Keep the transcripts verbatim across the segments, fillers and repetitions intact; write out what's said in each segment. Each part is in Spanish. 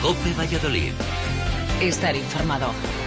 COPE Valladolid. Estar informado.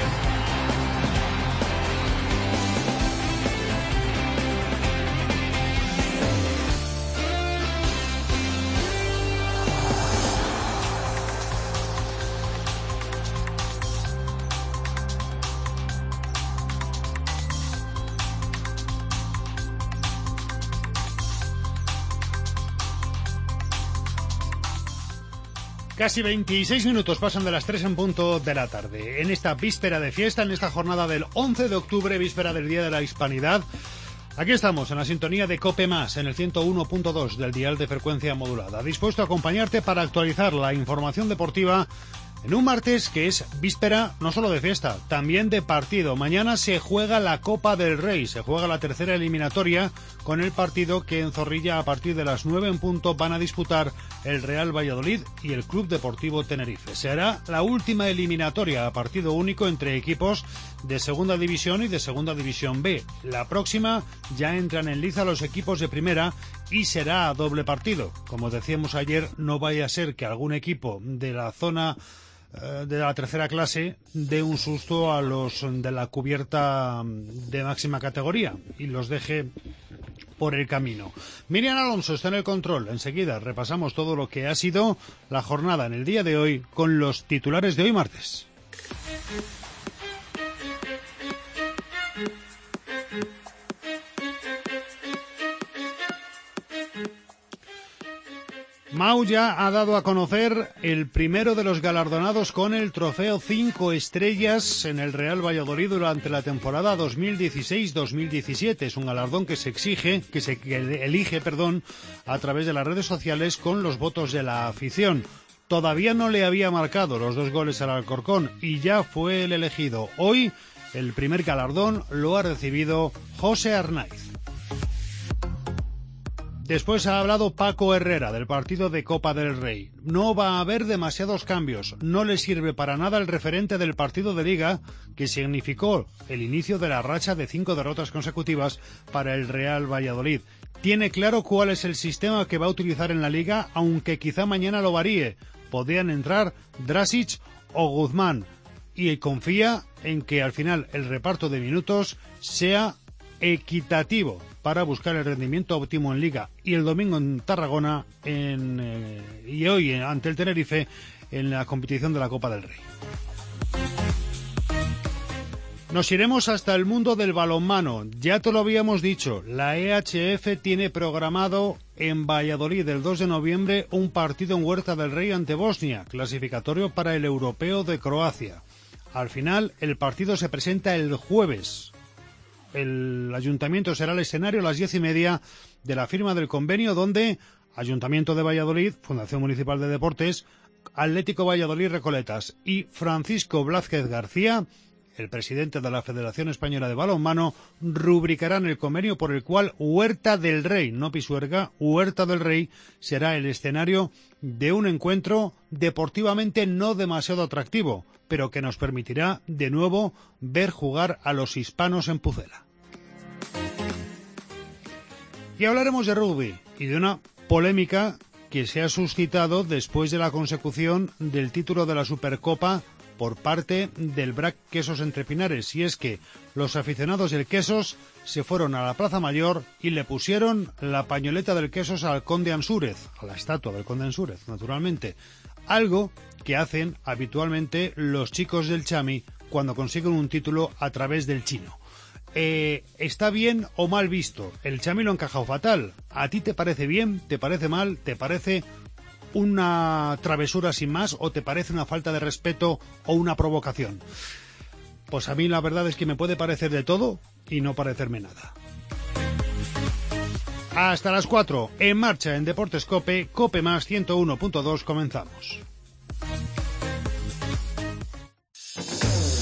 Casi veintiséis minutos pasan de las tres en punto de la tarde. En esta víspera de fiesta, en esta jornada del once de octubre, víspera del Día de la Hispanidad, aquí estamos en la sintonía de COPE Más, en el ciento uno punto dos del dial de frecuencia modulada, dispuesto a acompañarte para actualizar la información deportiva en un martes que es víspera no solo de fiesta, también de partido. Mañana se juega la Copa del Rey, se juega la tercera eliminatoria con el partido que en Zorrilla a partir de las nueve en punto van a disputar el Real Valladolid y el Club Deportivo Tenerife. Será la última eliminatoria a partido único entre equipos de Segunda División y de Segunda División B. La próxima ya entran en liza los equipos de primera y será a doble partido. Como decíamos ayer, no vaya a ser que algún equipo de la zona de la tercera clase dé un susto a los de la cubierta de máxima categoría y los deje por el camino. Miriam Alonso está en el control. Enseguida repasamos todo lo que ha sido la jornada en el día de hoy con los titulares de hoy martes. Mau ya ha dado a conocer el primero de los galardonados con el trofeo cinco estrellas en el Real Valladolid durante la temporada dos mil dieciséis dos mil diecisiete. Es un galardón que se exige, que se que elige, perdón, a través de las redes sociales con los votos de la afición. Todavía no le había marcado los dos goles al Alcorcón y ya fue el elegido. Hoy el primer galardón lo ha recibido José Arnaiz. Después ha hablado Paco Herrera del partido de Copa del Rey. No va a haber demasiados cambios. No le sirve para nada el referente del partido de Liga que significó el inicio de la racha de cinco derrotas consecutivas para el Real Valladolid. Tiene claro cuál es el sistema que va a utilizar en la Liga, aunque quizá mañana lo varíe. Podrían entrar Drasic o Guzmán. Y confía en que al final el reparto de minutos sea equitativo para buscar el rendimiento óptimo en Liga y el domingo en Tarragona en, eh, y hoy ante el Tenerife en la competición de la Copa del Rey. Nos iremos hasta el mundo del balonmano. Ya te lo habíamos dicho, la E H F tiene programado en Valladolid el dos de noviembre un partido en Huerta del Rey ante Bosnia, clasificatorio para el Europeo de Croacia. Al final, el partido se presenta el jueves. El ayuntamiento será el escenario a las diez y media de la firma del convenio donde Ayuntamiento de Valladolid, Fundación Municipal de Deportes, Atlético Valladolid Recoletas y Francisco Blázquez García, el presidente de la Federación Española de Balonmano, rubricarán el convenio por el cual Huerta del Rey, no Pisuerga, Huerta del Rey será el escenario de un encuentro deportivamente no demasiado atractivo, pero que nos permitirá de nuevo ver jugar a los hispanos en Pucela. Y hablaremos de rugby y de una polémica que se ha suscitado después de la consecución del título de la Supercopa por parte del B R A C Quesos Entre Pinares, y es que los aficionados del Quesos se fueron a la Plaza Mayor y le pusieron la pañoleta del Quesos al Conde Ansúrez, a la estatua del Conde Ansúrez, naturalmente, algo que hacen habitualmente los chicos del Chami cuando consiguen un título a través del chino. Eh, ¿Está bien o mal visto? El Chami lo ha encajado fatal. ¿A ti te parece bien? ¿Te parece mal? ¿Te parece una travesura sin más o te parece una falta de respeto o una provocación? Pues a mí la verdad es que me puede parecer de todo y no parecerme nada. Hasta las cuatro, en marcha en Deportes COPE, COPE más ciento uno punto dos, comenzamos.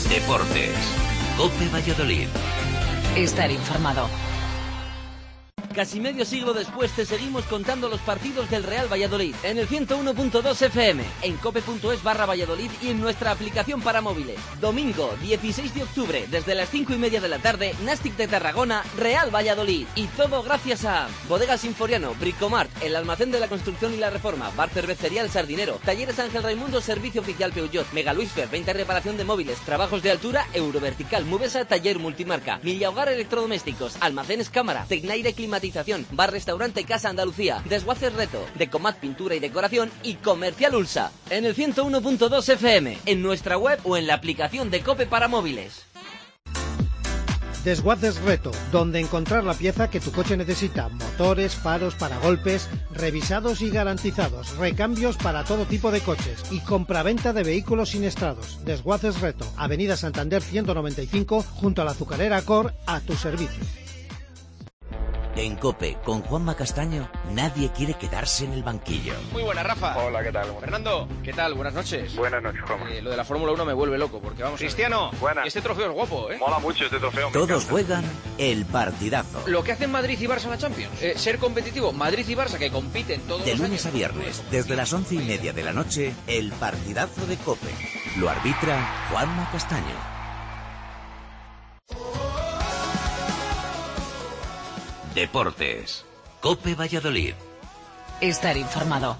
Deportes, COPE Valladolid. Estar informado. Casi medio siglo después te seguimos contando los partidos del Real Valladolid en el ciento uno punto dos F M, en cope punto es barra Valladolid y en nuestra aplicación para móviles. Domingo, dieciséis de octubre, desde las cinco y media de la tarde, Nàstic de Tarragona, Real Valladolid. Y todo gracias a Bodegas Sinforiano, Bricomart, el almacén de la construcción y la reforma, Bar Cervecería El Sardinero, Talleres Ángel Raimundo, Servicio Oficial Peugeot, Mega Luisfer, venta y reparación de móviles, trabajos de altura, Eurovertical, Mubesa, Taller Multimarca, Milla Hogar Electrodomésticos, Almacenes Cámara, Tecnaire Climatización, Bar Restaurante Casa Andalucía, Desguaces Reto, Decomat Pintura y Decoración y Comercial Ulsa. En el ciento uno punto dos F M, en nuestra web o en la aplicación de Cope para móviles. Desguaces Reto, donde encontrar la pieza que tu coche necesita. Motores, faros, paragolpes, revisados y garantizados. Recambios para todo tipo de coches. Y compraventa de vehículos siniestrados. Desguaces Reto, Avenida Santander ciento noventa y cinco, junto a la azucarera Cor, a tu servicio. En COPE, con Juanma Castaño, nadie quiere quedarse en el banquillo. Muy buena, Rafa. Hola, ¿qué tal? Fernando, ¿qué tal? Buenas noches. Buenas noches, Juanma. Eh, lo de la Fórmula uno me vuelve loco, porque vamos... Cristiano, buenas. Este trofeo es guapo, ¿eh? Mola mucho este trofeo. Todos juegan el partidazo. Lo que hacen Madrid y Barça en la Champions. Eh, ser competitivo. Madrid y Barça, que compiten todos De los lunes años. a viernes, desde las once y media de la noche, el partidazo de COPE. Lo arbitra Juanma Castaño. Deportes. COPE Valladolid. Estar informado.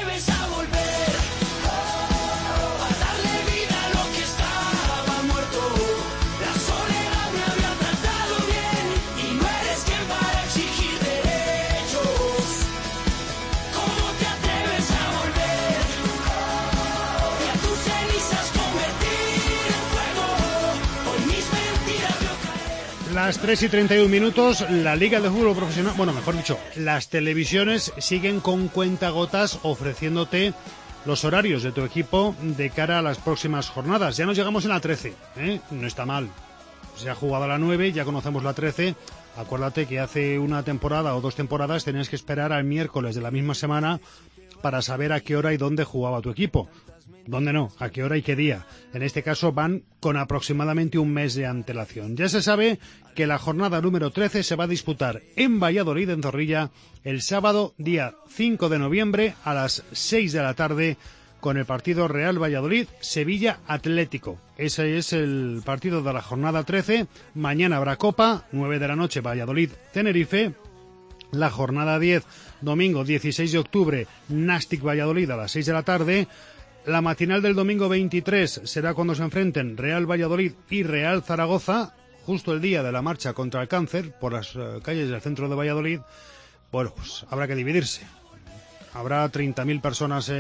Las tres y treinta y un minutos, la Liga de Fútbol Profesional, bueno, mejor dicho, las televisiones siguen con cuentagotas ofreciéndote los horarios de tu equipo de cara a las próximas jornadas. Ya nos llegamos en la trece, ¿eh? No está mal. Se ha jugado a la nueve, ya conocemos la trece. Acuérdate que hace una temporada o dos temporadas tenías que esperar al miércoles de la misma semana para saber a qué hora y dónde jugaba tu equipo. ¿Dónde no? ¿A qué hora y qué día? En este caso van con aproximadamente un mes de antelación. Ya se sabe que la jornada número trece se va a disputar en Valladolid, en Zorrilla, el sábado día cinco de noviembre a las seis de la tarde con el partido Real Valladolid-Sevilla Atlético. Ese es el partido de la jornada trece. Mañana habrá Copa, nueve de la noche Valladolid-Tenerife. La jornada diez, domingo dieciséis de octubre, Nàstic Valladolid a las seis de la tarde. La matinal del domingo veintitrés será cuando se enfrenten Real Valladolid y Real Zaragoza, justo el día de la marcha contra el cáncer por las uh, calles del centro de Valladolid. Bueno, pues habrá que dividirse. Habrá treinta mil personas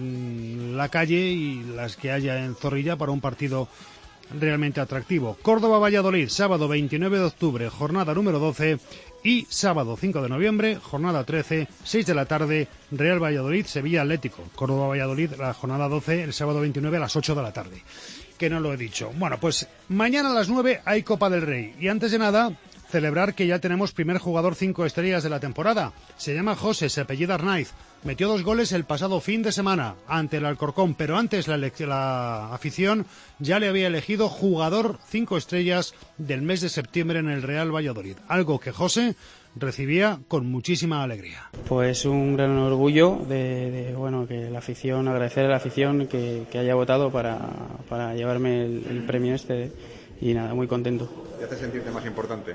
en la calle y las que haya en Zorrilla para un partido realmente atractivo. Córdoba-Valladolid, sábado veintinueve de octubre, jornada número doce. Y sábado cinco de noviembre, jornada trece, seis de la tarde, Real Valladolid, Sevilla Atlético. Córdoba-Valladolid, la jornada doce, el sábado veintinueve a las ocho de la tarde. Que no lo he dicho. Bueno, pues mañana a las nueve hay Copa del Rey. Y antes de nada, celebrar que ya tenemos primer jugador cinco estrellas de la temporada. Se llama José, se apellida Arnaiz. Metió dos goles el pasado fin de semana ante el Alcorcón, pero antes la, la afición ya le había elegido jugador cinco estrellas del mes de septiembre en el Real Valladolid. Algo que José recibía con muchísima alegría. Pues un gran orgullo de, de bueno, que la afición, agradecer a la afición que, que haya votado para, para llevarme el, el premio este y nada, muy contento. ¿Te hace sentirte más importante?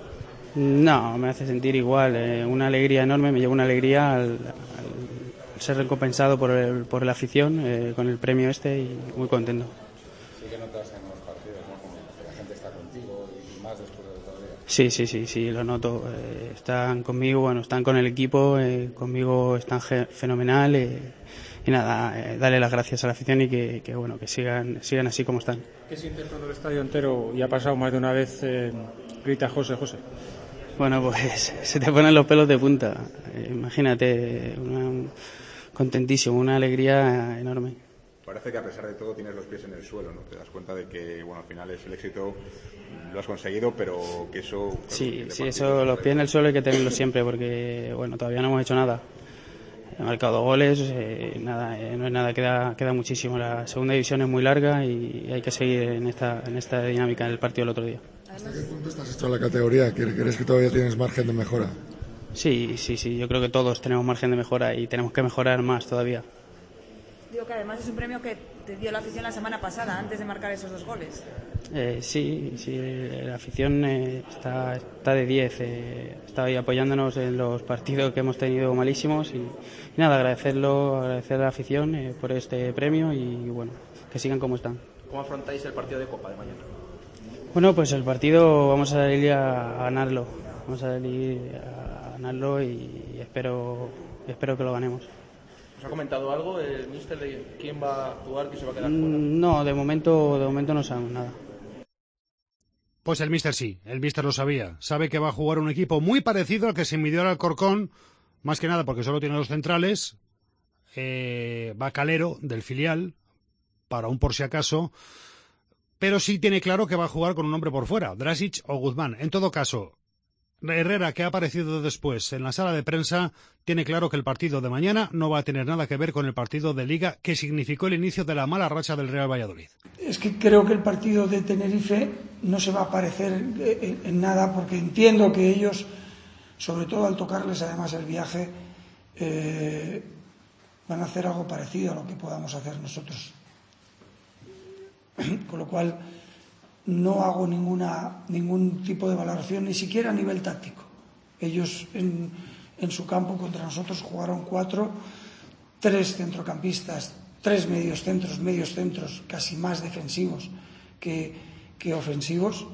No, me hace sentir igual, eh, una alegría enorme, me llevo una alegría al, al ser recompensado por, el, por la afición eh, con el premio este y muy contento. Sí que notas en los partidos, ¿no? Como que la gente está contigo y más después de todo el día. Sí, sí, sí, sí, lo noto. Eh, están conmigo, bueno, están con el equipo, eh, conmigo están ge- fenomenal eh, y nada, eh, darle las gracias a la afición y que, que bueno, que sigan, sigan así como están. ¿Qué sientes cuando el estadio entero, y ha pasado más de una vez, eh, grita José, José? Bueno, pues se te ponen los pelos de punta. Eh, imagínate, una, contentísimo, una alegría enorme. Parece que a pesar de todo tienes los pies en el suelo, ¿no? Te das cuenta de que, bueno, al final es el éxito, lo has conseguido, pero que eso... Claro, sí, sí, eso, los pies en el suelo hay que tenerlos siempre porque, bueno, todavía no hemos hecho nada. He marcado dos goles, eh, nada, eh, no es nada, queda, queda muchísimo. La segunda división es muy larga y hay que seguir en esta, en esta dinámica en el partido del otro día. ¿Hasta qué punto estás hecho en la categoría? ¿Crees que todavía tienes margen de mejora? Sí, sí, sí, yo creo que todos tenemos margen de mejora y tenemos que mejorar más todavía. Digo que además es un premio que te dio la afición la semana pasada, antes de marcar esos dos goles. Eh, sí, sí, la afición eh, está, está de diez, eh, está ahí apoyándonos en los partidos que hemos tenido malísimos y, y nada, agradecerlo, agradecer a la afición eh, por este premio y bueno, que sigan como están. ¿Cómo afrontáis el partido de Copa de mañana? Bueno, pues el partido vamos a salir a, a ganarlo, vamos a salir a ganarlo y espero, espero que lo ganemos. ¿Os ha comentado algo el míster de quién va a actuar, quién se va a quedar fuera? No, de momento, de momento no sabemos nada. Pues el míster sí, el míster lo sabía. Sabe que va a jugar un equipo muy parecido al que se midió al Alcorcón, más que nada porque solo tiene los centrales, eh, va Calero del filial, para un por si acaso, pero sí tiene claro que va a jugar con un hombre por fuera, Drasic o Guzmán. En todo caso, Herrera, que ha aparecido después en la sala de prensa, tiene claro que el partido de mañana no va a tener nada que ver con el partido de Liga que significó el inicio de la mala racha del Real Valladolid. Es que creo que el partido de Tenerife no se va a parecer en nada, porque entiendo que ellos, sobre todo al tocarles además el viaje, eh, van a hacer algo parecido a lo que podamos hacer nosotros. Con lo cual no hago ninguna, ningún tipo de valoración, ni siquiera a nivel táctico. Ellos en, en su campo contra nosotros jugaron cuatro, tres centrocampistas, tres medios centros, medios centros casi más defensivos que, que ofensivos.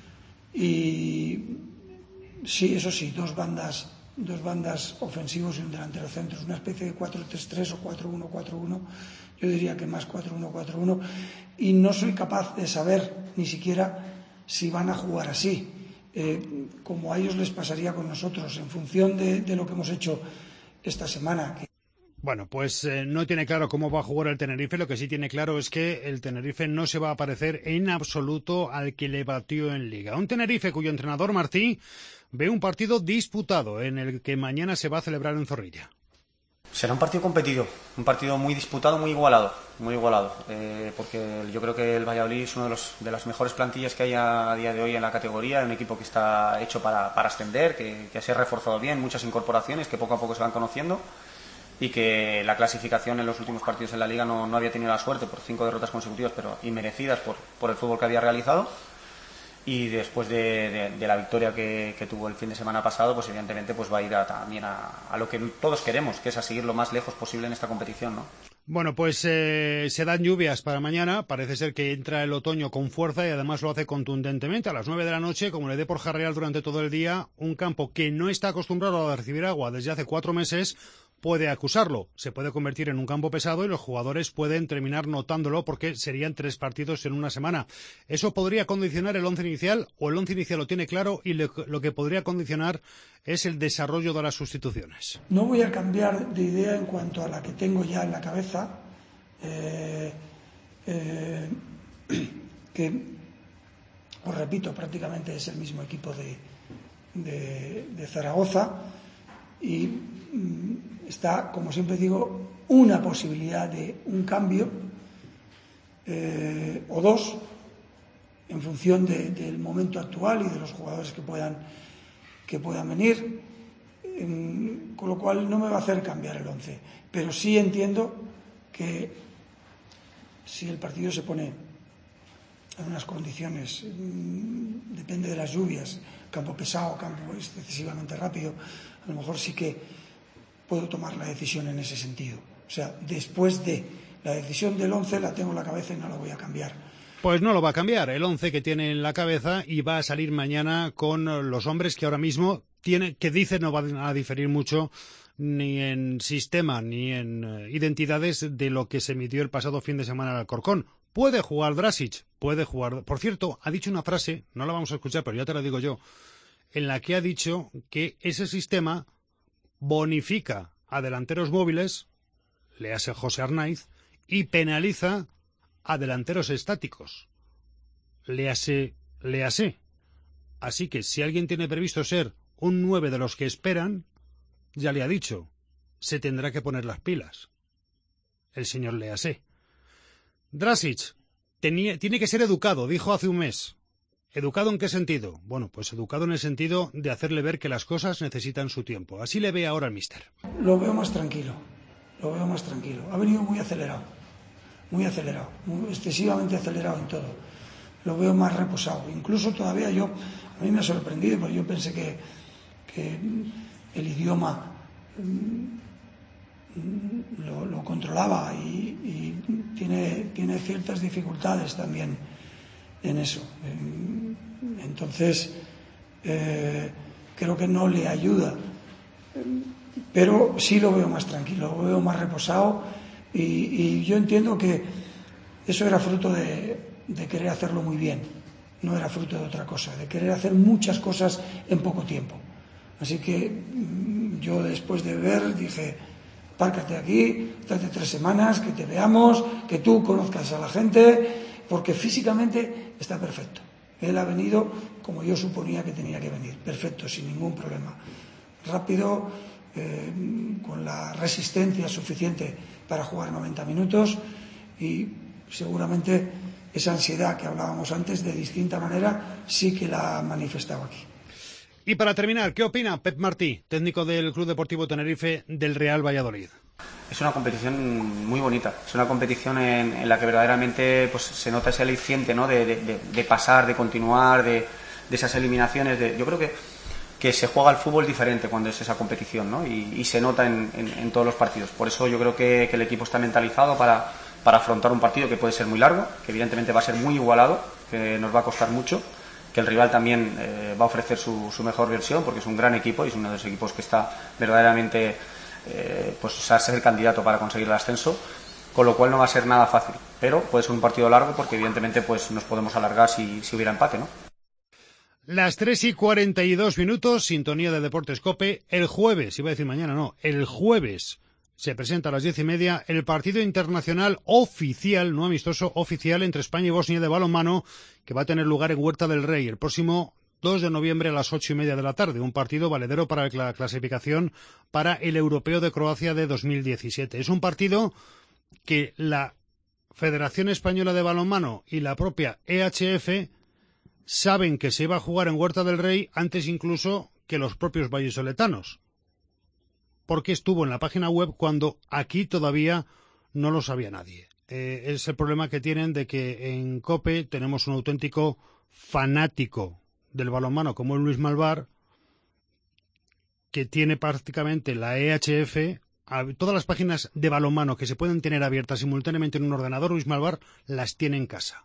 Y sí, eso sí, dos bandas, dos bandas ofensivos y un delantero centro, una especie de cuatro tres tres o cuatro uno cuatro uno. Yo diría que más cuatro uno cuatro uno, y no soy capaz de saber ni siquiera si van a jugar así, eh, como a ellos les pasaría con nosotros, en función de, de lo que hemos hecho esta semana. Bueno, pues eh, no tiene claro cómo va a jugar el Tenerife. Lo que sí tiene claro es que el Tenerife no se va a parecer en absoluto al que le batió en Liga. Un Tenerife cuyo entrenador Martí ve un partido disputado en el que mañana se va a celebrar en Zorrilla. Será un partido competido, un partido muy disputado, muy igualado, muy igualado, eh, porque yo creo que el Valladolid es uno de, los, de las mejores plantillas que hay a, a día de hoy en la categoría, un equipo que está hecho para, para ascender, que, que se ha reforzado bien, muchas incorporaciones que poco a poco se van conociendo y que la clasificación en los últimos partidos en la Liga no, no había tenido la suerte por cinco derrotas consecutivas, pero inmerecidas por, por el fútbol que había realizado. Y después de, de, de la victoria que, que tuvo el fin de semana pasado, pues evidentemente pues va a ir a, también a, a lo que todos queremos, que es a seguir lo más lejos posible en esta competición, ¿no? Bueno, pues eh, se dan lluvias para mañana. Parece ser que entra el otoño con fuerza y además lo hace contundentemente. A las nueve de la noche, como le dé por jarrear durante todo el día, un campo que no está acostumbrado a recibir agua desde hace cuatro meses puede acusarlo. Se puede convertir en un campo pesado y los jugadores pueden terminar notándolo porque serían tres partidos en una semana. Eso podría condicionar el once inicial, o el once inicial lo tiene claro y le, lo que podría condicionar es el desarrollo de las sustituciones. No voy a cambiar de idea en cuanto a la que tengo ya en la cabeza, eh, eh, que, os repito, prácticamente es el mismo equipo de, de, de Zaragoza y mm, está, como siempre digo, una posibilidad de un cambio eh, o dos en función de, del momento actual y de los jugadores que puedan que puedan venir, eh, con lo cual no me va a hacer cambiar el once, pero sí entiendo que si el partido se pone en unas condiciones, mmm, depende de las lluvias, campo pesado, campo excesivamente rápido, a lo mejor sí que puedo tomar la decisión en ese sentido. O sea, después de la decisión del once la tengo en la cabeza y no la voy a cambiar. Pues no lo va a cambiar, el once que tiene en la cabeza, y va a salir mañana con los hombres que ahora mismo tiene, que dice no van a diferir mucho ni en sistema ni en uh, identidades de lo que se midió el pasado fin de semana al Alcorcón. Puede jugar Drasic, puede jugar. Por cierto, ha dicho una frase, no la vamos a escuchar, pero ya te la digo yo, en la que ha dicho que ese sistema bonifica a delanteros móviles, le hace José Arnaiz, y penaliza a delanteros estáticos, le hace, le hace. Así que si alguien tiene previsto ser un nueve de los que esperan, ya le ha dicho, se tendrá que poner las pilas. El señor Leasé. Drasic tenía, tiene que ser educado, dijo hace un mes. ¿Educado en qué sentido? Bueno, pues educado en el sentido de hacerle ver que las cosas necesitan su tiempo. Así le ve ahora el míster. Lo veo más tranquilo, lo veo más tranquilo. Ha venido muy acelerado, muy acelerado, muy excesivamente acelerado en todo. Lo veo más reposado. Incluso todavía yo, a mí me ha sorprendido, porque yo pensé que, que el idioma lo, lo controlaba y, y tiene, tiene ciertas dificultades también en eso. Entonces, eh, creo que no le ayuda, pero sí lo veo más tranquilo, lo veo más reposado y, y yo entiendo que eso era fruto de, de querer hacerlo muy bien, no era fruto de otra cosa, de querer hacer muchas cosas en poco tiempo. Así que yo después de ver dije, párcate aquí, date tres semanas, que te veamos, que tú conozcas a la gente, porque físicamente está perfecto. Él ha venido como yo suponía que tenía que venir, perfecto, sin ningún problema. Rápido, eh, con la resistencia suficiente para jugar noventa minutos y seguramente esa ansiedad que hablábamos antes de distinta manera sí que la ha manifestado aquí. Y para terminar, ¿qué opina Pep Martí, técnico del Club Deportivo Tenerife del Real Valladolid? Es una competición muy bonita, es una competición en, en la que verdaderamente pues, se nota ese aliciente, ¿no? de, de, de pasar, de continuar, de, de esas eliminaciones. De, yo creo que, que se juega el fútbol diferente cuando es esa competición, ¿no? y, y se nota en, en, en todos los partidos. Por eso yo creo que, que el equipo está mentalizado para, para afrontar un partido que puede ser muy largo, que evidentemente va a ser muy igualado, que nos va a costar mucho, que el rival también eh, va a ofrecer su, su mejor versión, porque es un gran equipo y es uno de los equipos que está verdaderamente eh, pues a ser candidato para conseguir el ascenso, con lo cual no va a ser nada fácil, pero puede ser un partido largo porque evidentemente pues nos podemos alargar si, si hubiera empate, ¿no? Las tres y cuarenta y dos minutos, sintonía de Deportes COPE. El jueves, iba a decir mañana, no, el jueves se presenta a las diez y media el partido internacional oficial, no amistoso, oficial entre España y Bosnia de balonmano, que va a tener lugar en Huerta del Rey el próximo dos de noviembre a las ocho y media de la tarde. Un partido valedero para la clasificación para el Europeo de Croacia de dos mil diecisiete. Es un partido que la Federación Española de Balonmano y la propia E H F saben que se iba a jugar en Huerta del Rey antes incluso que los propios vallisoletanos, porque estuvo en la página web cuando aquí todavía no lo sabía nadie. Eh, es el problema que tienen de que en COPE tenemos un auténtico fanático del balonmano como es Luis Malvar, que tiene prácticamente la E H F, a, todas las páginas de balonmano que se pueden tener abiertas simultáneamente en un ordenador, Luis Malvar las tiene en casa.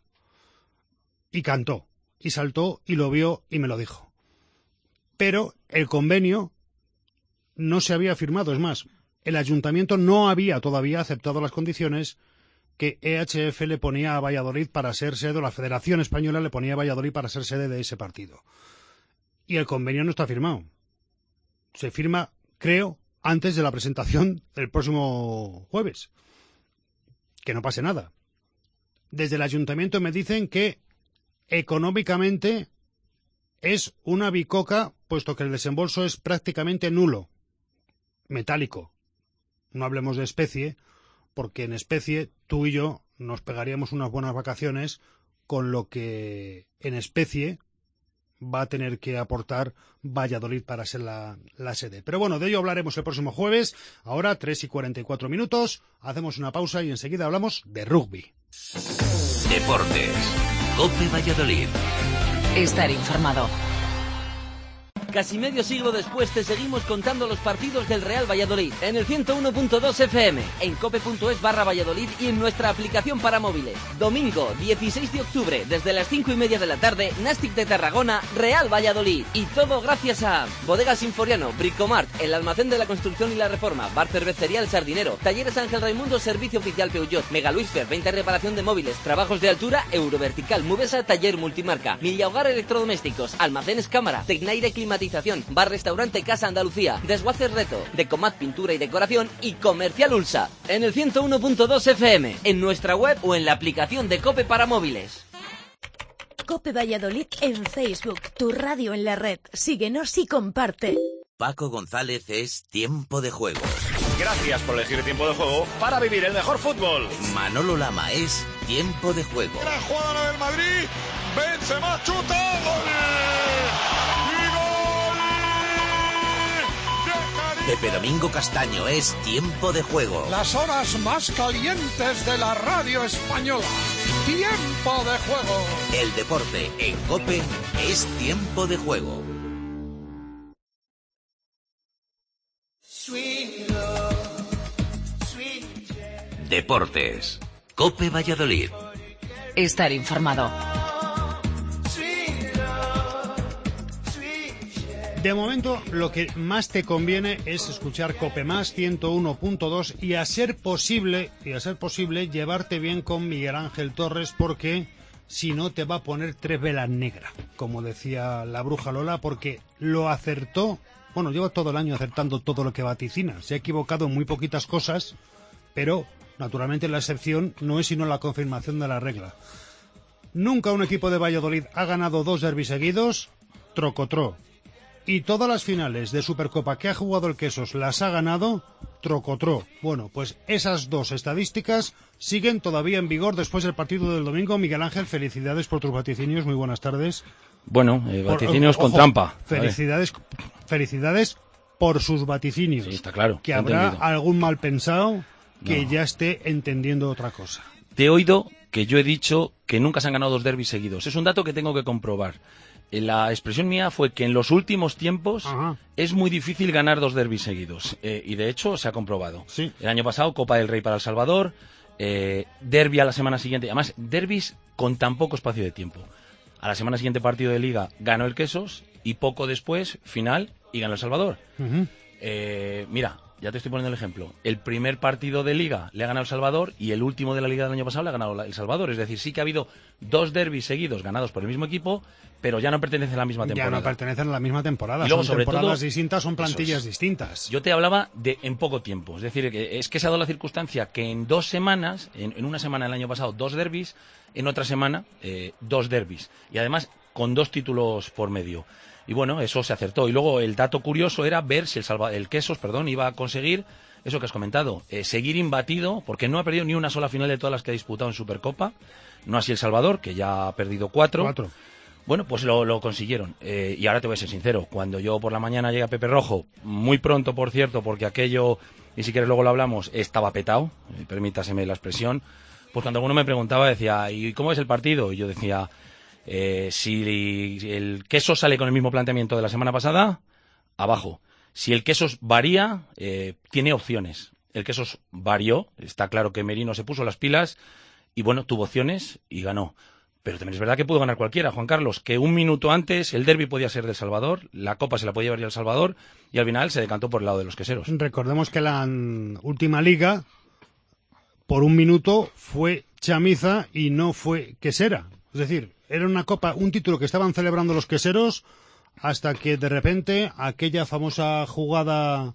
Y cantó, y saltó, y lo vio, y me lo dijo. Pero el convenio no se había firmado, es más, el ayuntamiento no había todavía aceptado las condiciones que E H F le ponía a Valladolid para ser sede, o la Federación Española le ponía a Valladolid para ser sede de ese partido. Y el convenio no está firmado. Se firma, creo, antes de la presentación el próximo jueves. Que no pase nada. Desde el ayuntamiento me dicen que económicamente es una bicoca, puesto que el desembolso es prácticamente nulo. Metálico. No hablemos de especie, porque en especie tú y yo nos pegaríamos unas buenas vacaciones con lo que en especie va a tener que aportar Valladolid para ser la, la sede. Pero bueno, de ello hablaremos el próximo jueves. Ahora, tres y cuarenta y cuatro minutos, hacemos una pausa y enseguida hablamos de rugby. Deportes. COPE Valladolid. Estar informado. Casi medio siglo después te seguimos contando los partidos del Real Valladolid en el ciento uno punto dos F M, en cope.es barra Valladolid y en nuestra aplicación para móviles. Domingo dieciséis de octubre, desde las cinco y media de la tarde, Nàstic de Tarragona, Real Valladolid. Y todo gracias a Bodegas Sinforiano, Bricomart, el almacén de la construcción y la reforma, Bar Cervecería El Sardinero, Talleres Ángel Raimundo, Servicio Oficial Peugeot, Mega Luisfer, venta y reparación de móviles, trabajos de altura, Eurovertical, Mubesa, Taller Multimarca, Milla Hogar Electrodomésticos, Almacenes Cámara, Tecnaire Climatización, Bar Restaurante Casa Andalucía, Desguaces Reto, Decomat Pintura y Decoración y Comercial Ulsa. En el ciento uno punto dos F M, en nuestra web o en la aplicación de COPE para móviles. COPE Valladolid en Facebook, tu radio en la red. Síguenos y comparte. Paco González es Tiempo de Juego. Gracias por elegir Tiempo de Juego para vivir el mejor fútbol. Manolo Lama es Tiempo de Juego. Gran jugada del Madrid. Benzema chuta, gol. Pepe Domingo Castaño, es Tiempo de Juego. Las horas más calientes de la radio española. Tiempo de Juego. El deporte en COPE es Tiempo de Juego. Deportes. COPE Valladolid. Estar informado. De momento, lo que más te conviene es escuchar COPE Más ciento uno punto dos y a ser posible, y a ser posible, llevarte bien con Miguel Ángel Torres, porque si no te va a poner tres velas negras, como decía la bruja Lola, porque lo acertó. Bueno, lleva todo el año acertando todo lo que vaticina. Se ha equivocado en muy poquitas cosas, pero naturalmente la excepción no es sino la confirmación de la regla. Nunca un equipo de Valladolid ha ganado dos derbis seguidos, trocotró. Y todas las finales de Supercopa que ha jugado el Quesos las ha ganado, trocotró. Bueno, pues esas dos estadísticas siguen todavía en vigor después del partido del domingo. Miguel Ángel, felicidades por tus vaticinios, muy buenas tardes. Bueno, eh, vaticinios por, con ojo, trampa. Felicidades, felicidades por sus vaticinios. Sí, está claro. Que habrá entendido. Algún mal pensado que no. ya esté entendiendo otra cosa. Te he oído que yo he dicho que nunca se han ganado dos derbis seguidos. Es un dato que tengo que comprobar. La expresión mía fue que en los últimos tiempos Ajá. es muy difícil ganar dos derbis seguidos. Eh, y de hecho se ha comprobado. Sí. El año pasado, Copa del Rey para El Salvador, eh, derbi a la semana siguiente. Además, derbis con tan poco espacio de tiempo. A la semana siguiente, partido de Liga, ganó el Quesos y poco después, final, y ganó El Salvador. Uh-huh. eh, mira, ya te estoy poniendo el ejemplo. El primer partido de Liga le ha ganado El Salvador y el último de la Liga del año pasado le ha ganado El Salvador. Es decir, sí que ha habido dos derbis seguidos ganados por el mismo equipo, pero ya no pertenecen a la misma temporada. Ya no pertenecen a la misma temporada. Y luego, son sobre temporadas todo, distintas, son plantillas es. distintas. Yo te hablaba de en poco tiempo. Es decir, que es que se ha dado la circunstancia que en dos semanas, en, en una semana el año pasado, dos derbis, en otra semana, eh, dos derbis. Y además, con dos títulos por medio. Y bueno, eso se acertó. Y luego el dato curioso era ver si el, Salva, el Quesos perdón, iba a conseguir eso que has comentado, eh, seguir imbatido, porque no ha perdido ni una sola final de todas las que ha disputado en Supercopa, no así El Salvador, que ya ha perdido cuatro. Cuatro. Bueno, pues lo, lo consiguieron. Eh, y ahora te voy a ser sincero, cuando yo por la mañana llegué a Pepe Rojo, muy pronto, por cierto, porque aquello, y si quieres luego lo hablamos, estaba petado, eh, permítaseme la expresión, pues cuando alguno me preguntaba, decía, ¿y cómo es el partido? Y yo decía, eh, si el Quesos sale con el mismo planteamiento de la semana pasada, abajo. Si el Quesos varía, eh, tiene opciones. El Quesos varió, está claro que Merino se puso las pilas y bueno, tuvo opciones y ganó. Pero también es verdad que pudo ganar cualquiera, Juan Carlos, que un minuto antes el derbi podía ser del Salvador, la Copa se la podía llevar ya El Salvador y al final se decantó por el lado de los queseros. Recordemos que la última liga, por un minuto, fue chamiza y no fue quesera. Es decir, era una Copa, un título que estaban celebrando los queseros, hasta que de repente aquella famosa jugada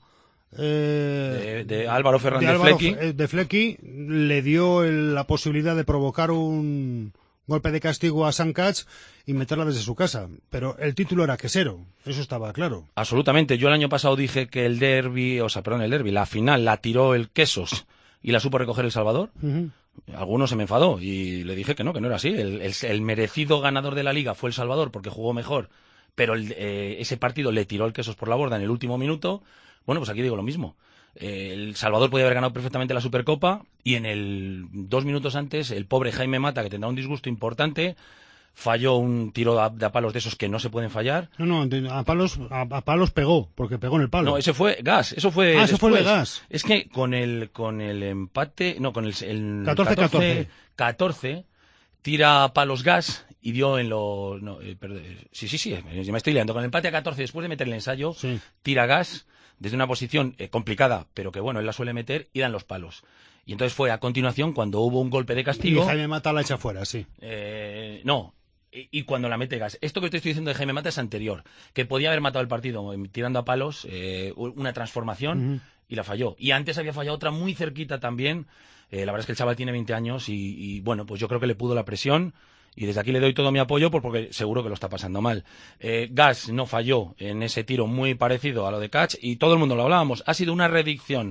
eh, de, de Álvaro Fernández de, Álvaro, Flecky. de Flecky le dio el, la posibilidad de provocar un golpe de castigo a Sancach y meterla desde su casa. Pero el título era quesero, eso estaba claro. Absolutamente. Yo el año pasado dije que el derbi, o sea, perdón, el derbi, la final la tiró el Quesos y la supo recoger El Salvador. Uh-huh. Algunos se me enfadó y le dije que no, que no era así. El, el, el merecido ganador de la Liga fue El Salvador porque jugó mejor. Pero el, eh, ese partido le tiró el Quesos por la borda en el último minuto. Bueno, pues aquí digo lo mismo. Eh, el Salvador podía haber ganado perfectamente la Supercopa y en el dos minutos antes el pobre Jaime Mata, que tendrá un disgusto importante, falló un tiro de a, de a palos de esos que no se pueden fallar. No, no, a palos, a, a palos pegó, porque pegó en el palo. No, ese fue Gas, eso fue Ah, ese fue el de Gas. Es que con el, con el empate, no, con el, el catorce catorce. catorce tira a palos Gas y dio en lo... No, eh, perdón, sí, sí, sí, me estoy liando. Con el empate a catorce, después de meter el ensayo, sí. tira Gas desde una posición eh, complicada, pero que bueno, él la suele meter y dan los palos. Y entonces fue a continuación cuando hubo un golpe de castigo... Y Jaime Mata la echa fuera, sí. Eh, no, y, y cuando la mete Gas. Esto que te estoy diciendo de Jaime Mata es anterior, que podía haber matado el partido tirando a palos, eh, una transformación, uh-huh. y la falló. Y antes había fallado otra muy cerquita también. Eh, la verdad es que el chaval tiene veinte años y, y bueno, pues yo creo que le pudo la presión. Y desde aquí le doy todo mi apoyo porque seguro que lo está pasando mal. Eh, Gas no falló en ese tiro muy parecido a lo de Catch y todo el mundo lo hablábamos. Ha sido una redicción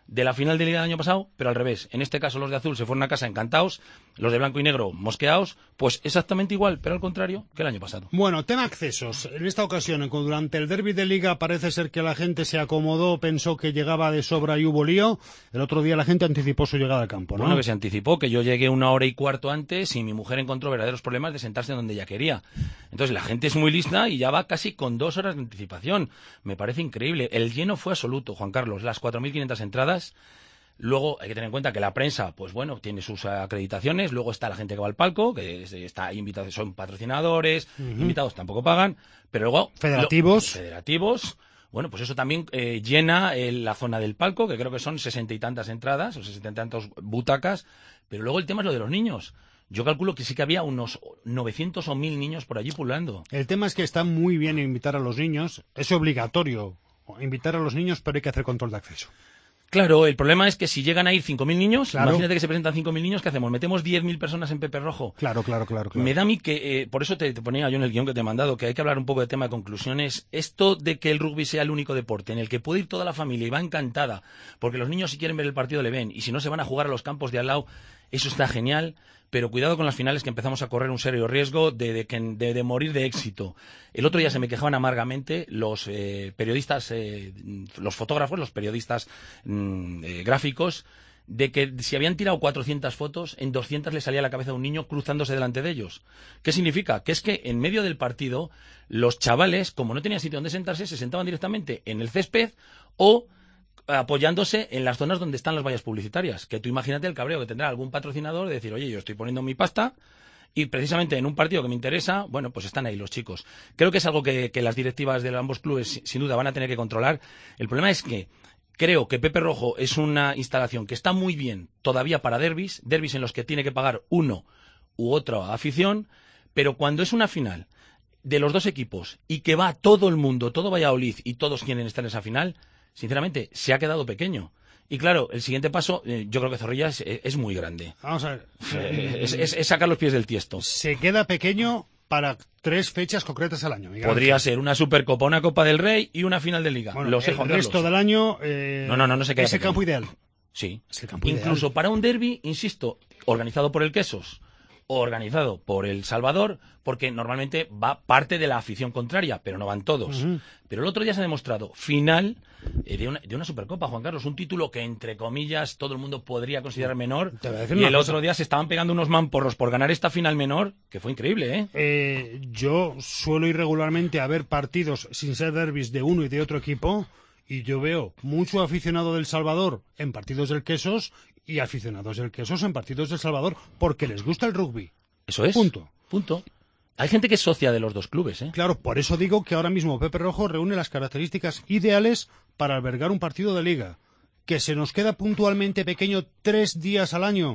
de la final de Liga del año pasado, pero al revés. En este caso los de azul se fueron a casa encantados, los de blanco y negro mosqueados, pues exactamente igual, pero al contrario que el año pasado. Bueno, tema accesos. En esta ocasión, durante el derbi de Liga, parece ser que la gente se acomodó, pensó que llegaba de sobra y hubo lío. El otro día la gente anticipó su llegada al campo, ¿no? Bueno, que se anticipó, que yo llegué una hora y cuarto antes y mi mujer encontró verdaderos problemas de sentarse donde ella quería. Entonces la gente es muy lista y ya va casi con dos horas de anticipación. Me parece increíble. El lleno fue absoluto, Juan Carlos. Las cuatro mil quinientas entradas. Luego hay que tener en cuenta que la prensa, pues bueno, tiene sus acreditaciones. Luego está la gente que va al palco, que está invitados, son patrocinadores, uh-huh. invitados tampoco pagan, pero luego federativos, lo, federativos. Bueno, pues eso también eh, llena eh, la zona del palco, que creo que son sesenta y tantas entradas o sesenta y tantas butacas. Pero luego el tema es lo de los niños. Yo calculo que sí que había unos novecientos o mil niños por allí pululando. El tema es que está muy bien invitar a los niños. Es obligatorio invitar a los niños, pero hay que hacer control de acceso. Claro, el problema es que si llegan a ir cinco mil niños, claro. imagínate que se presentan cinco mil niños, ¿qué hacemos? ¿Metemos diez mil personas en Pepe Rojo? Claro, claro, claro. claro. Me da a mí que, eh, por eso te, te ponía yo en el guión que te he mandado, que hay que hablar un poco de tema de conclusiones. Esto de que el rugby sea el único deporte en el que puede ir toda la familia y va encantada, porque los niños si quieren ver el partido le ven, y si no se van a jugar a los campos de al lado, eso está genial. Pero cuidado con las finales, que empezamos a correr un serio riesgo de, de, de, de morir de éxito. El otro día se me quejaban amargamente los eh, periodistas, eh, los fotógrafos, los periodistas mm, eh, gráficos, de que si habían tirado cuatrocientas fotos, en doscientas le salía a la cabeza a un niño cruzándose delante de ellos. ¿Qué significa? Que es que en medio del partido, los chavales, como no tenían sitio donde sentarse, se sentaban directamente en el césped o apoyándose en las zonas donde están las vallas publicitarias. Que tú imagínate el cabreo que tendrá algún patrocinador de decir, oye, yo estoy poniendo mi pasta y precisamente en un partido que me interesa, bueno, pues están ahí los chicos. Creo que es algo que, que las directivas de ambos clubes sin duda van a tener que controlar. El problema es que creo que Pepe Rojo es una instalación que está muy bien todavía para derbis, derbis en los que tiene que pagar uno u otra afición, pero cuando es una final de los dos equipos y que va todo el mundo, todo Valladolid y todos quieren estar en esa final, sinceramente, se ha quedado pequeño. Y claro, el siguiente paso, eh, yo creo que Zorrilla es, es muy grande. Vamos a ver. Eh, es, es, es sacar los pies del tiesto. Se queda pequeño para tres fechas concretas al año. Miguel. Podría ser una Supercopa, una Copa del Rey y una final de Liga. Bueno, Lo sé, el Juan resto Carlos. del año eh, no, no, no, no se queda es el pequeño. campo ideal. Sí. Es el campo Incluso ideal. para un derbi, insisto, organizado por el Quesos o organizado por El Salvador, porque normalmente va parte de la afición contraria, pero no van todos. Uh-huh. Pero el otro día se ha demostrado final eh, de, una, de una Supercopa, Juan Carlos, un título que, entre comillas, todo el mundo podría considerar menor, y el cosa. Otro día se estaban pegando unos mamporros por ganar esta final menor, que fue increíble, ¿eh? eh yo suelo ir regularmente a ver partidos sin ser derbis de uno y de otro equipo, y yo veo mucho aficionado del Salvador en partidos del Quesos y aficionados del Quesos en partidos del Salvador, porque les gusta el rugby. Eso es. Punto. Punto. Hay gente que es socia de los dos clubes, ¿eh? Claro, por eso digo que ahora mismo Pepe Rojo reúne las características ideales para albergar un partido de Liga. ¿Que se nos queda puntualmente pequeño tres días al año?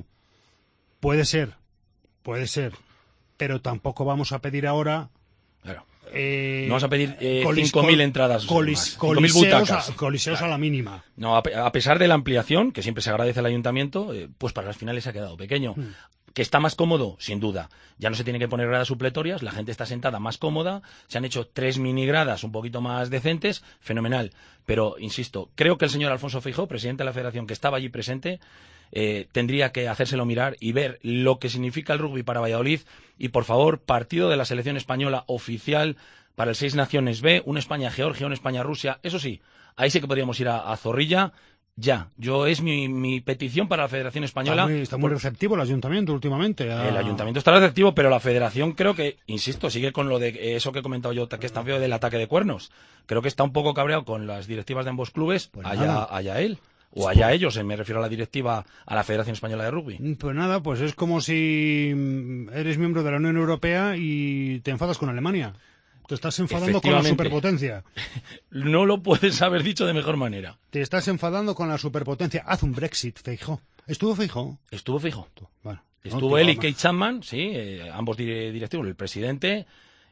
Puede ser, puede ser. Pero tampoco vamos a pedir ahora... Claro. Eh, no vas a pedir eh, colis, cinco mil entradas colis, cinco mil butacas. A, coliseos claro. a la mínima. No, a, a pesar de la ampliación, que siempre se agradece al ayuntamiento, eh, pues para las finales se ha quedado pequeño. Hmm. Que está más cómodo, sin duda. Ya no se tiene que poner gradas supletorias, la gente está sentada más cómoda, se han hecho tres mini gradas un poquito más decentes, fenomenal. Pero, insisto, creo que el señor Alfonso Feijóo, presidente de la federación, que estaba allí presente, eh, tendría que hacérselo mirar y ver lo que significa el rugby para Valladolid. Y, por favor, partido de la selección española oficial para el Seis Naciones B, un España-Georgia, un España-Rusia. Eso sí, ahí sí que podríamos ir a, a Zorrilla. Ya, yo es mi, mi petición para la Federación Española. Está muy, está muy receptivo el Ayuntamiento últimamente. A... El Ayuntamiento está receptivo, pero la Federación creo que, insisto, sigue con lo de eso que he comentado yo, que es tan feo del ataque de cuernos. Creo que está un poco cabreado con las directivas de ambos clubes, pues allá, allá él. O allá ellos, me refiero a la directiva, a la Federación Española de Rugby. Pues nada, pues es como si eres miembro de la Unión Europea y te enfadas con Alemania. Te estás enfadando con la superpotencia. No lo puedes haber dicho de mejor manera. Te estás enfadando con la superpotencia. Haz un Brexit, Feijóo. ¿Estuvo Feijóo? Estuvo Feijóo. Bueno, Estuvo no, él y Keith Chapman, sí, eh, ambos directivos, el presidente.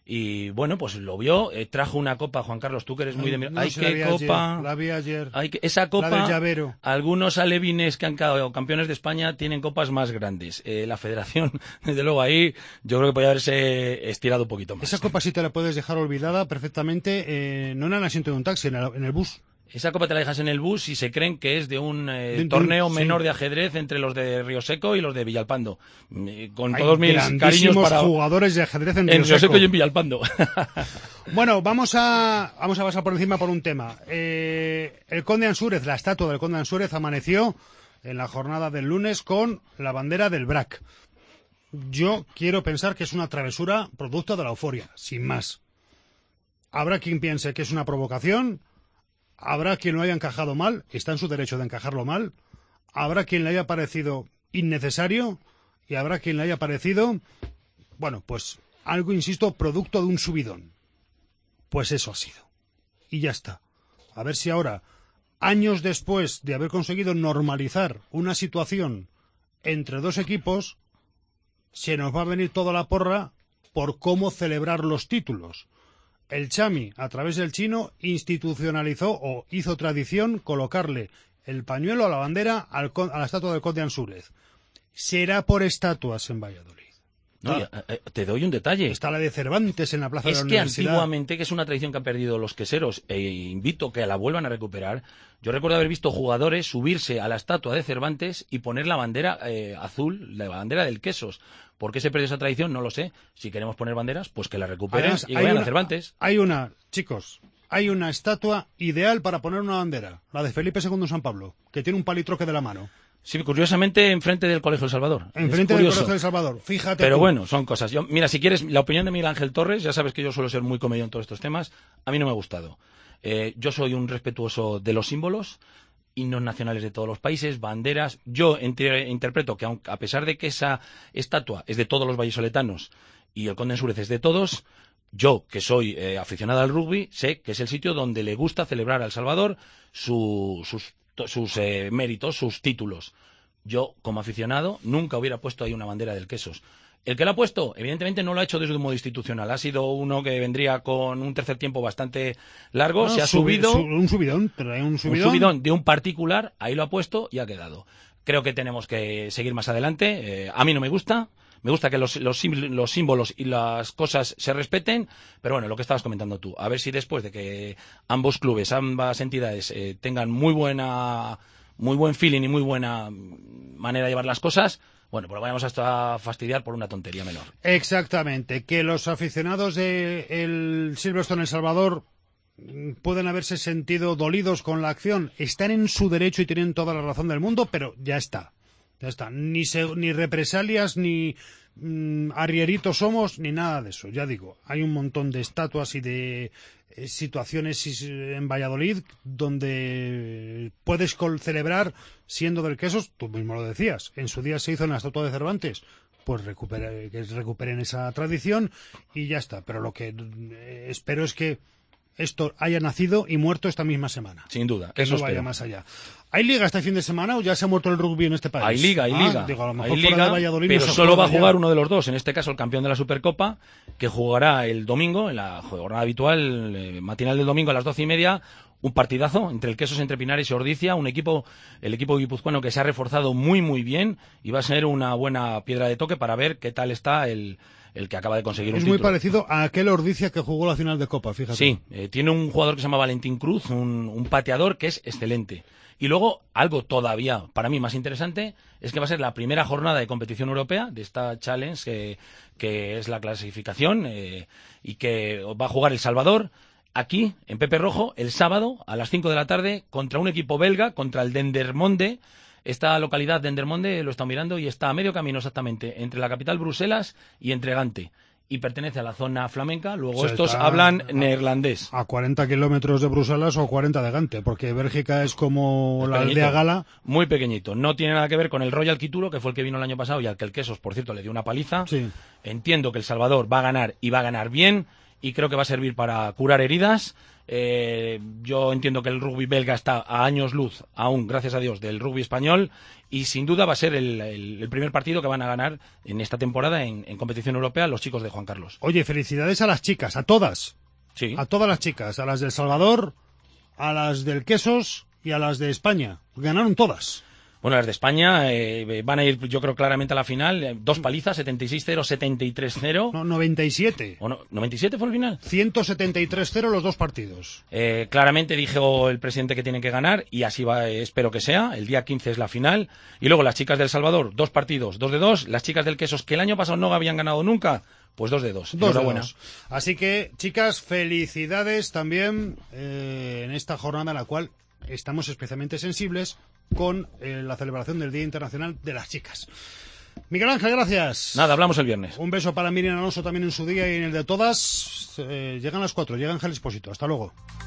Y bueno, pues lo vio, eh, trajo una copa, Juan Carlos, tú que eres muy de... No, hay no que copa... Ayer, la vi ayer. Hay que, esa copa... La del llavero. Algunos alevines que han quedado campeones de España tienen copas más grandes. Eh, la federación, desde luego ahí, yo creo que podría haberse estirado un poquito más. Esa copa sí te la puedes dejar olvidada perfectamente, eh, no en el asiento de un taxi, en el, en el bus. Esa copa te la dejas en el bus y se creen que es de un eh, de, torneo sí. menor de ajedrez entre los de Río Seco y los de Villalpando. Con Hay todos mis cariños para jugadores de ajedrez en, en Río Seco. Seco y en Villalpando. Bueno, vamos a vamos a pasar por encima por un tema. Eh, el Conde Ansúrez, la estatua del Conde Ansúrez amaneció en la jornada del lunes con la bandera del B R A C. Yo quiero pensar que es una travesura producto de la euforia, sin más. Habrá quien piense que es una provocación. Habrá quien lo haya encajado mal, está en su derecho de encajarlo mal. Habrá quien le haya parecido innecesario y habrá quien le haya parecido, bueno, pues algo, insisto, producto de un subidón. Pues eso ha sido. Y ya está. A ver si ahora, años después de haber conseguido normalizar una situación entre dos equipos, se nos va a venir toda la porra por cómo celebrar los títulos. El Chami, a través del chino, institucionalizó o hizo tradición colocarle el pañuelo a la bandera al, a la estatua del Conde Ansúrez. Será por estatuas en Valladolid. No, ya, eh, te doy un detalle. Está la de Cervantes en la Plaza es de la que Universidad. Antiguamente, que es una tradición que han perdido los queseros, e invito que la vuelvan a recuperar. Yo recuerdo haber visto jugadores subirse a la estatua de Cervantes y poner la bandera eh, azul, la bandera del Quesos. ¿Por qué se perdió esa tradición? No lo sé. Si queremos poner banderas, pues que la recuperen. Además, y vayan una, a Cervantes. Hay una, chicos, hay una estatua ideal para poner una bandera, la de Felipe segundo San Pablo, que tiene un palitroque de la mano. Sí, curiosamente, enfrente del Colegio El Salvador. Enfrente del Colegio El Salvador, fíjate. Pero tú. bueno, son cosas. Yo, mira, si quieres, la opinión de Miguel Ángel Torres, ya sabes que yo suelo ser muy comedido en todos estos temas, a mí no me ha gustado. Eh, yo soy un respetuoso de los símbolos, himnos nacionales de todos los países, banderas. Yo ent- interpreto que, aunque, a pesar de que esa estatua es de todos los vallisoletanos y el Conde Ansúrez es de todos, yo, que soy eh, aficionado al rugby, sé que es el sitio donde le gusta celebrar a El Salvador su, sus, sus eh, méritos, sus títulos. Yo, como aficionado, nunca hubiera puesto ahí una bandera del Quesos. El que la ha puesto, evidentemente no lo ha hecho desde un modo institucional. Ha sido uno que vendría con un tercer tiempo bastante largo. No, se ha subi- subido. Su, un subidón, pero hay un subidón. Un subidón de un particular, ahí lo ha puesto y ha quedado. Creo que tenemos que seguir más adelante. Eh, a mí no me gusta. Me gusta que los, los, los símbolos y las cosas se respeten, pero bueno, lo que estabas comentando tú. A ver si después de que ambos clubes, ambas entidades eh, tengan muy buena, muy buen feeling y muy buena manera de llevar las cosas, bueno, pues lo vayamos hasta a fastidiar por una tontería menor. Exactamente. Que los aficionados del Silverstone El Salvador pueden haberse sentido dolidos con la acción. Están en su derecho y tienen toda la razón del mundo, pero ya está. Ya está. Ni, se, ni represalias, ni mmm, arrieritos somos, ni nada de eso. Ya digo, hay un montón de estatuas y de eh, situaciones en Valladolid donde puedes celebrar siendo del Quesos. Tú mismo lo decías. En su día se hizo en la estatua de Cervantes. Pues recupere, que recuperen esa tradición y ya está. Pero lo que eh, espero es que esto haya nacido y muerto esta misma semana. Sin duda. Que eso no vaya espero. más allá. ¿Hay liga este fin de semana o ya se ha muerto el rugby en este país? Hay liga, hay ah, liga. Digo, a lo mejor hay fuera liga, de Valladolid pero no se solo va a juega jugar ya. uno de los dos. En este caso, el campeón de la Supercopa, que jugará el domingo, en la jornada habitual, eh, matinal del domingo a las doce y media, un partidazo entre el Quesos, entre Pinares y Ordicia, un equipo, el equipo guipuzcoano que se ha reforzado muy, muy bien y va a ser una buena piedra de toque para ver qué tal está el... el que acaba de conseguir es un muy título. parecido a aquel Ordicia que jugó la final de Copa, fíjate. Sí, eh, tiene un jugador que se llama Valentín Cruz, un, un pateador que es excelente. Y luego, algo todavía para mí más interesante, es que va a ser la primera jornada de competición europea de esta Challenge, que, que es la clasificación, eh, y que va a jugar El Salvador aquí, en Pepe Rojo, el sábado, a las cinco de la tarde, contra un equipo belga, contra el Dendermonde. Esta localidad de Dendermonde, lo he estado mirando, y está a medio camino exactamente entre la capital Bruselas y entre Gante. Y pertenece a la zona flamenca. Luego O sea, estos está hablan a, neerlandés. A cuarenta kilómetros de Bruselas o cuarenta de Gante, porque Bélgica es como Es la pequeñito, aldea gala. Muy pequeñito. No tiene nada que ver con el Royal Quituro, que fue el que vino el año pasado y al que el Quesos, por cierto, le dio una paliza. Sí. Entiendo que El Salvador va a ganar y va a ganar bien, y creo que va a servir para curar heridas. Eh, yo entiendo que el rugby belga está a años luz, aún, gracias a Dios, del rugby español, y sin duda va a ser el, el, el primer partido que van a ganar en esta temporada en, en competición europea los chicos de Juan Carlos. Oye, felicidades a las chicas, a todas. Sí. A todas las chicas, a las del Salvador, a las del Quesos y a las de España. Ganaron todas. Bueno, las de España eh, van a ir, yo creo, claramente a la final. Eh, dos palizas, setenta y seis cero, setenta y tres cero. No, noventa y siete. ¿O no, ¿noventa y siete fue el final? ciento setenta y tres cero los dos partidos. Eh, claramente dijo el presidente que tienen que ganar y así va, eh, espero que sea. El día quince es la final. Y luego las chicas del Salvador, dos partidos, dos de dos. Las chicas del Quesos, que el año pasado no habían ganado nunca, pues dos de dos. Dos Enhorabuena. de dos. Así que, chicas, felicidades también eh, en esta jornada en la cual estamos especialmente sensibles con eh, la celebración del Día Internacional de las Chicas. Miguel Ángel, gracias. Nada, hablamos el viernes. Un beso para Miriam Alonso también en su día y en el de todas. Eh, llegan las cuatro, llega Ángel Expósito. Hasta luego.